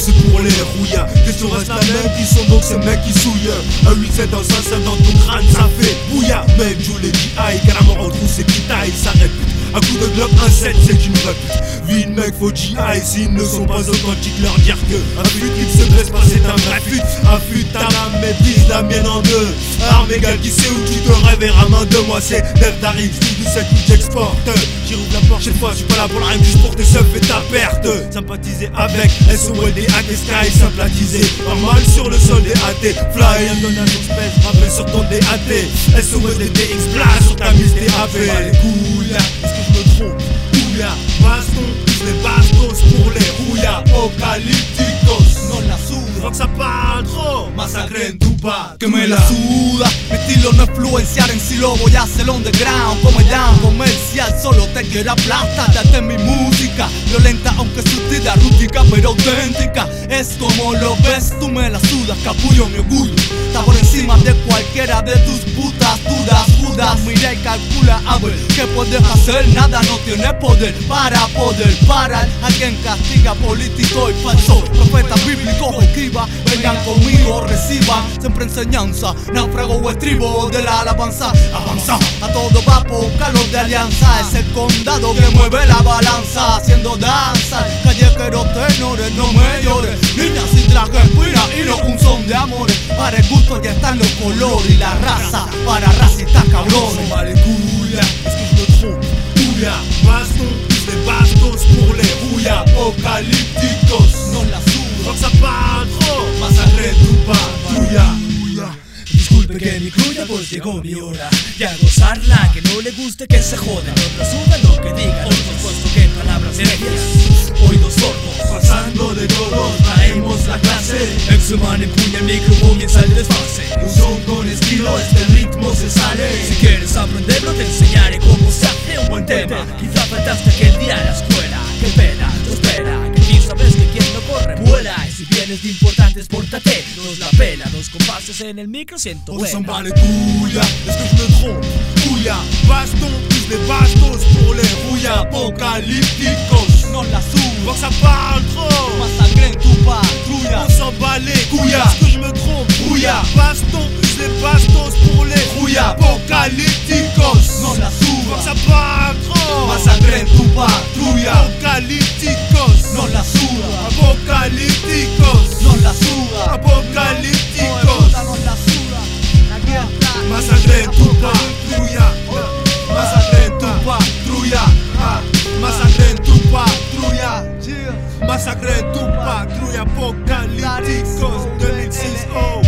c'est pour les rouillas. Question reste la même, qui sont donc ces mecs qui souillent. Un 8-7 dans un 5 dans ton crâne, ça fait bouilla. Mec, joue les G.I. carrément retrouve ses pitailles, ça répète. Un coup de glock, un 7, c'est une vraie pute. Vite mec, faut G.I. s'ils ne sont pas authentiques, leur dire que un fut qui se blesse pas, c'est un vrai fut. Un fut à la maîtrise, la mienne en deux. Arme égale, qui sait où tu te rêves à main de moi, c'est Delta Rive, du 7 où j'exporte. J'y rouvre la porte, cette fois, j'suis pas là pour la rime, juste pour tes seufs et ta perte. Sympathiser avec SOLD, AT Sky, sympathiser. Normal sur le sol des AT. Fly, un donne un espèce, rappel sur ton DAT. SOLD, DX, blast sur ta mise DAV. Les couilles, est-ce que je me trompe? Ouya, baston, les bastos pour les rouillas. Apocalípticos, no la suda, que ça parle trop. Masacre en tu pa, que me la suda. Mi estilo no influenciar en si lo voy a hacer underground. Como down comercial, solo te quiero aplastar. Date mi música, violenta aunque surtida, rústica pero auténtica. Es como lo ves, tú me la sudas, capullo mi orgullo. Está por encima de cualquiera de tus putas dudas. Judas, mira y calcula a ver qué puedes hacer. Nada no tiene poder para poder parar a quien castiga, político y falso. Profeta bíblico escriba, vengan conmigo, reciban siempre enseñanza. Náufrago o estribo de la alabanza. Avanza a todo vapor, calor de alianza. Es el condado que mueve la balanza, haciendo danza. Callejeros tenores, no me llores. Niñas sin traje espina y no un son de amores. Para el gusto ya están los colores y la raza. Para racistas cabrones. Vale couilles, est-ce que je me trompe? Ouya, baston, les bastos pour les rouillas. Apocalípticos, no la suda, que ça parle trop. Masacre en tu patrulla. Disculpe que me incluya, pues llegó mi hora. Y a gozarla, que no le guste que se joda. No la suda lo que digan otros, puesto que palabras serias. Oídos sordos, Pasando de todos, traemos la clase. Exhuman empuña el micro, comienza el desfase. Un son con estilo, este ritmo se sale. Si quieres aprenderlo, te enseñaré cómo se hace un buen tema. Quizá faltaste aquel día a la escuela. Qué pena, tú espera, que aquí sabes que quien no corre vuela. Y si vienes de importantes, pórtate, nos la pela. Dos compases en el micro, siento On s'en buena. bat les couilles, est-ce que je me trompe? Ouya, baston, plus les bastos pour les rouillas. Apocalípticos, no la suda, que ça parle trop. masacre en tu patrulla. On s'en bat les couilles, est-ce que je me trompe? Ouya, baston, plus les bastos pour les rouillas. Apocalípticos, No la que suda, ça parle trop. masacre en tu patrulla. Apocalípticos, No la suda, apocalípticos, no la suda, apocalípticos. no la suda. Aquí está. Masacre en tu patrulla. Masacre en tu patrulla. Masacre en tu patrulla. Masacre en tu patrulla. Apocalípticos 2006.